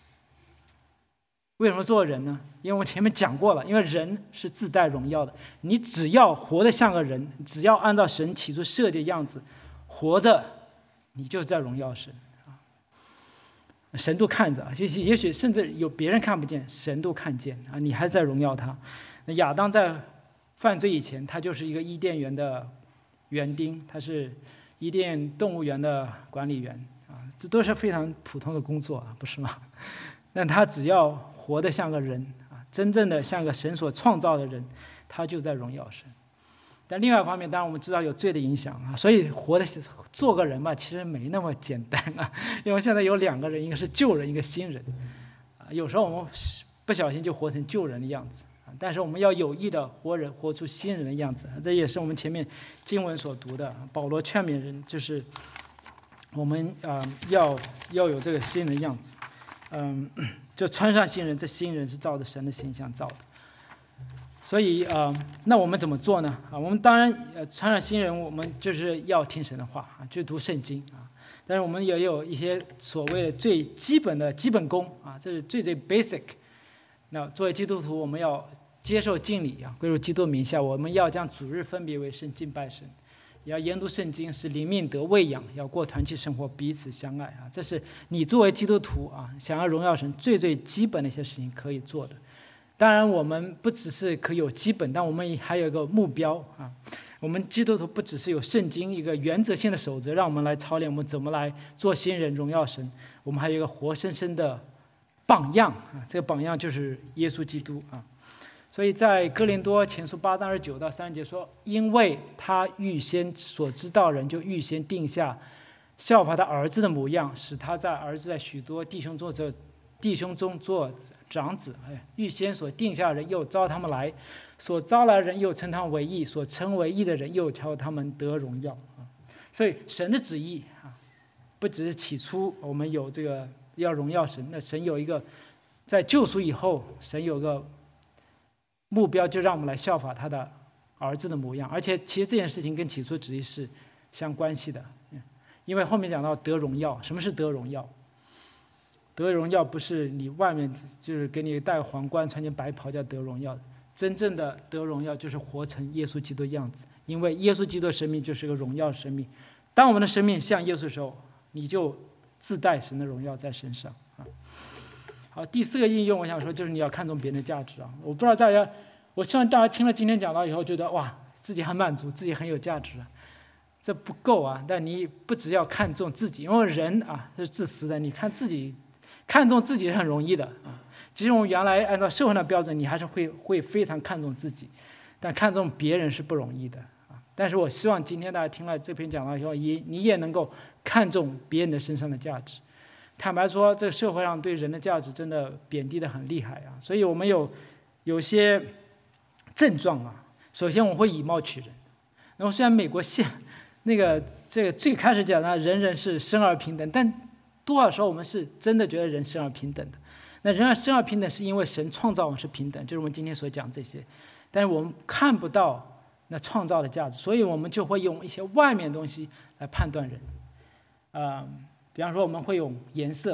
为什么做人呢？因为我前面讲过了，因为人是自带荣耀的。你只要活得像个人，只要按照神起初设计的样子活的，你就在荣耀神啊。神都看着，也许也许甚至有别人看不见，神都看见啊，你还在荣耀他。那亚当在犯罪以前，他就是一个伊甸园的园丁，他是伊甸动物园的管理员啊，这都是非常普通的工作啊，不是吗？但他只要活得像个人啊，真正的像个神所创造的人，他就在荣耀神。但另外一方面，当然我们知道有罪的影响啊，所以活的做个人吧，其实没那么简单啊。因为现在有两个人，一个是旧人，一个新人啊，有时候我们不小心就活成旧人的样子。但是我们要有意的活人，活出新人的样子，这也是我们前面经文所读的。保罗劝勉人，就是我们啊、呃、要要有这个新人的样子，嗯，就穿上新人，这新人是照着神的形象造的。所以啊、呃，那我们怎么做呢？啊，我们当然呃穿上新人，我们就是要听神的话啊，去读圣经啊。但是我们也有一些所谓的最基本的基本功啊，这是最最 basic。那作为基督徒，我们要接受敬礼啊，归入基督名下。我们要将主日分别为圣，敬拜神，也要研读圣经，使灵命得喂养，要过团契生活，彼此相爱啊。这是你作为基督徒啊，想要荣耀神最最基本的一些事情可以做的。当然，我们不只是可以有基本，但我们还有一个目标啊。我们基督徒不只是有圣经一个原则性的守则，让我们来操练我们怎么来做新人荣耀神，我们还有一个活生生的榜样啊，这个榜样就是耶稣基督啊。所以在哥林多前书八章二十九到三十节说，因为他预先所知道人，就预先定下效法他儿子的模样，使他在儿子在许多弟兄中做弟兄中做长子。哎，预先所定下人，又招他们来；所招来人，又称他们为义；所称为义的人，又叫他们得荣耀啊。所以神的旨意啊，不只是起初我们有这个要荣耀神，那神有一个在救赎以后，神有个目标，就让我们来效法他的儿子的模样。而且其实这件事情跟起初旨意是相关系的，因为后面讲到得荣耀。什么是得荣耀？得荣耀不是你外面就是给你戴皇冠穿件白袍叫得荣耀，真正的得荣耀就是活成耶稣基督的样子。因为耶稣基督的生命就是个荣耀的生命，当我们的生命像耶稣的时候，你就自带神的荣耀在身上啊。好，第四个应用，我想说就是你要看重别人的价值啊。我不知道大家，我希望大家听了今天讲到以后，觉得哇，自己很满足，自己很有价值啊。这不够啊，但你不只要看重自己，因为人啊是自私的，你看自己，看重自己是很容易的啊。其实我们原来按照社会的标准，你还是会会非常看重自己，但看重别人是不容易的啊。但是我希望今天大家听了这篇讲到以后，也你也能够看重别人的身上的价值。坦白说，这个社会上对人的价值真的贬低得很厉害啊，所以我们有有些症状啊。首先，我们会以貌取人。然后，虽然美国宪那个这个最开始讲的人人是生而平等，但多少时候我们是真的觉得人生而平等的。那人而生而平等，是因为神创造我们是平等，就是我们今天所讲这些。但是我们看不到那创造的价值，所以我们就会用一些外面的东西来判断人。啊、呃，比方说我们会用颜色啊，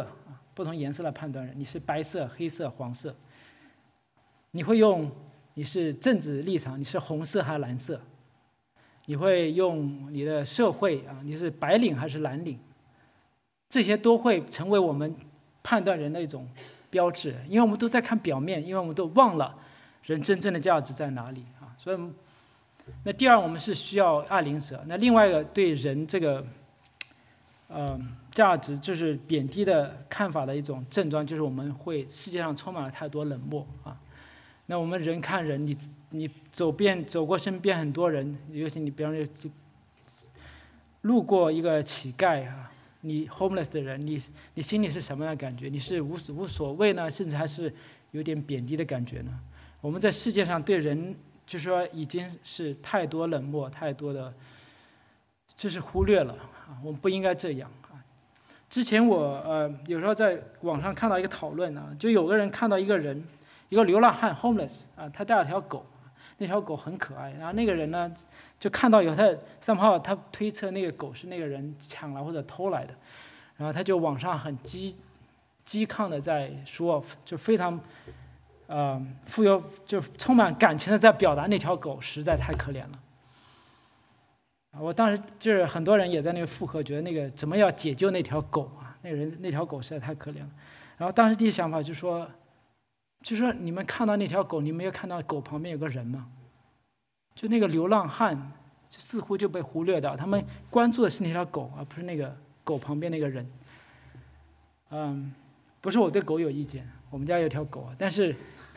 不同颜色来判断人，你是白色、黑色、黄色。你会用你是政治立场，你是红色还是蓝色？你会用你的社会啊，你是白领还是蓝领？这些都会成为我们判断人的一种标志，因为我们都在看表面，因为我们都忘了人真正的价值在哪里啊。所以，那第二，我们是需要爱邻舍。那另外一个对人这个，呃，价值就是贬低的看法的一种症状，就是我们会世界上充满了太多冷漠啊。那我们人看人，你你走遍走过身边很多人，尤其你比方说路过一个乞丐啊，你 homeless 的人，你你心里是什么样的感觉？你是无无所谓呢，甚至还是有点贬低的感觉呢？我们在世界上对人，就是说已经是太多冷漠，太多的，就是忽略了啊。我们不应该这样啊。之前我呃有时候在网上看到一个讨论啊，就有个人看到一个人。一个流浪汉 homeless 啊，他带了条狗，那条狗很可爱。然后那个人呢，就看到以后，他somehow他推测那个狗是那个人抢了或者偷来的，然后他就网上很激激亢的在说，就非常呃富有就充满感情的在表达那条狗实在太可怜了。我当时就是很多人也在那个附和，觉得那个怎么要解救那条狗啊？那个人那条狗实在太可怜了。然后当时第一想法就说。就说你们看到那条狗，你没有看到狗旁边有个人吗？就那个流浪汉，就似乎就被忽略掉。他们关注的是那条狗，而不是那个狗旁边那个人。嗯，不是我对狗有意见，我们家有条狗，但是，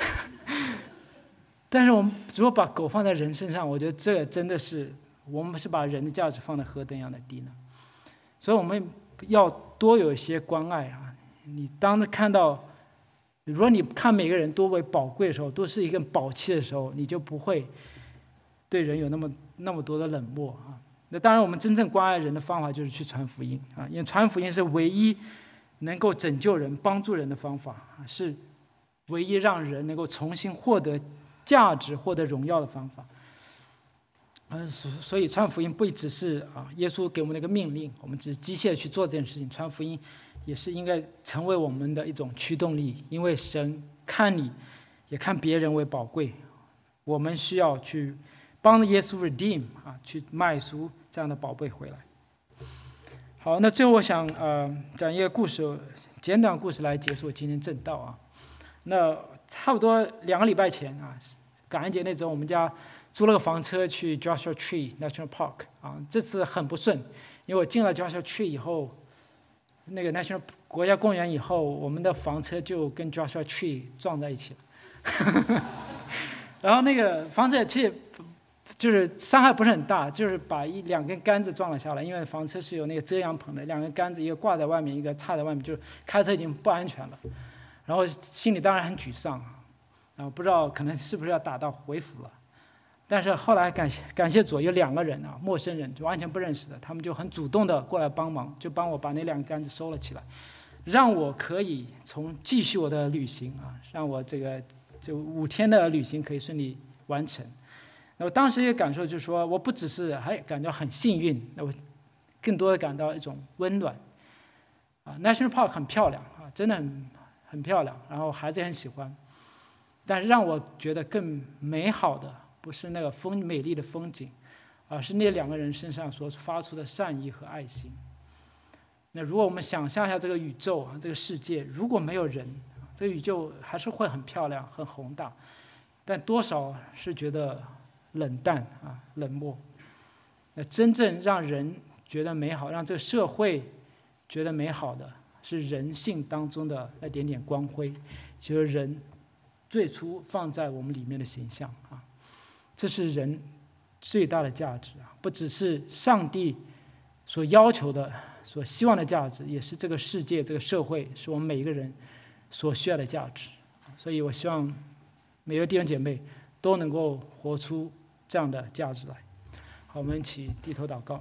但是我们如果把狗放在人身上，我觉得这真的是我们是把人的价值放在何等样的低呢？所以我们要多有一些关爱啊！你当看到。如果你看每个人都为宝贵的时候，都是一个宝器的时候，你就不会对人有那么那么多的冷漠啊。那当然，我们真正关爱人的方法就是去传福音啊，因为传福音是唯一能够拯救人、帮助人的方法啊，是唯一让人能够重新获得价值、获得荣耀的方法。嗯，所以传福音不只是啊，耶稣给我们的一个命令，我们只是机械去做这件事情。传福音也是应该成为我们的一种驱动力，因为神看你，也看别人为宝贵，我们需要去帮耶稣 redeem 啊，去买赎这样的宝贝回来。好，那最后我想呃讲一个故事，简短故事来结束今天正道啊。那差不多两个礼拜前啊，感恩节那周，我们家租了个房车去 Joshua Tree National Park 啊，这次很不顺，因为我进了 Joshua Tree 以后。那个 National 国家公园以后，我们的房车就跟 Joshua Tree 撞在一起了。然后那个房车其实就是伤害不是很大，就是把一两根杆子撞了下来，因为房车是有那个遮阳棚的，两根杆子一个挂在外面，一个插在外面，就是开车已经不安全了。然后心里当然很沮丧，然后不知道可能是不是要打道回府了。但是后来感谢感谢主，有两个人啊，陌生人就完全不认识的，他们就很主动的过来帮忙，就帮我把那两个杆子收了起来，让我可以从继续我的旅行啊，让我这个就五天的旅行可以顺利完成。那我当时也感受就是说，我不只是还感到很幸运，那我更多的感到一种温暖。啊 ，National Park 很漂亮啊，真的很很漂亮，然后孩子也很喜欢，但是让我觉得更美好的。不是那个风美丽的风景，而是那两个人身上所发出的善意和爱心。那如果我们想象一下这个宇宙啊，这个世界，如果没有人，这个宇宙还是会很漂亮、很宏大，但多少是觉得冷淡啊、冷漠。那真正让人觉得美好，让这个社会觉得美好的，是人性当中的那点点光辉，就是人最初放在我们里面的形象啊。这是人最大的价值啊，不只是上帝所要求的、所希望的价值，也是这个世界、这个社会，是我们每一个人所需要的价值。所以我希望每个弟兄姐妹都能够活出这样的价值来。好，我们一起低头祷告。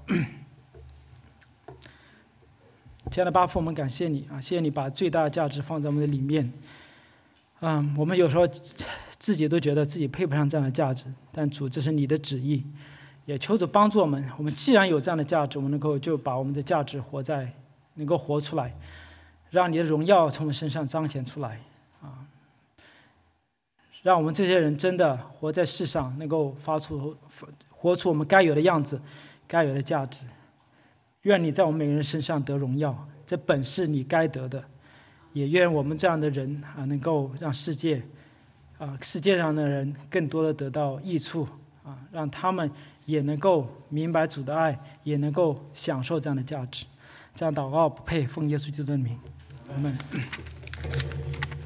亲爱的巴父，我们感谢你啊，谢谢你把最大的价值放在我们的里面。嗯，我们有时候自己都觉得自己配不上这样的价值，但主，这是你的旨意，也求主帮助我们。我们既然有这样的价值，我们能够就把我们的价值活在，能够活出来， 让你的荣耀从我们身上彰显出来啊！让我们这些人真的活在世上，能够发出活出我们该有的样子，该有的价值。愿你在我们每个人身上得荣耀，这本是你该得的。也愿我们这样的人啊，能够让世界啊世界上的人更多的得到益处啊，让他们也能够明白主的爱，也能够享受这样的价值。这样祷告不配奉耶稣基督的名，阿们。